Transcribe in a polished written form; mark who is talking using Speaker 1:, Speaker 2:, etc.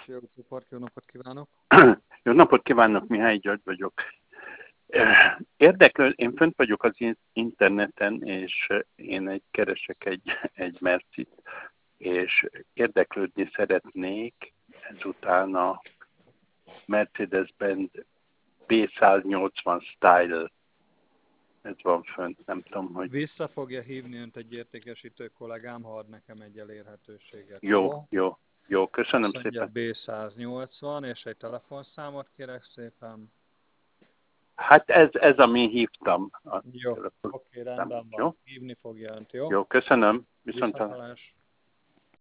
Speaker 1: Jó csoport, jó napot kívánok!
Speaker 2: Jó napot kívánok, Mihály György vagyok. Érdeklő, én fönt vagyok az interneten, és én keresek egy Mercit, és érdeklődni szeretnék ezután a Mercedes-Benz B180 Style. Ez van fönt, nem tudom, hogy...
Speaker 1: Vissza fogja hívni önt egy értékesítő kollégám, ha ad nekem egy elérhetőséget.
Speaker 2: Jó, köszönöm
Speaker 1: Azt mondja
Speaker 2: szépen.
Speaker 1: B180, és egy telefonszámot kérek szépen.
Speaker 2: Hát ez amin hívtam.
Speaker 1: Jó, oké, rendben van.
Speaker 2: Jó?
Speaker 1: Hívni fogja önt, jó?
Speaker 2: Jó, köszönöm. Viszontlátásra.
Speaker 1: Viszontlátásra.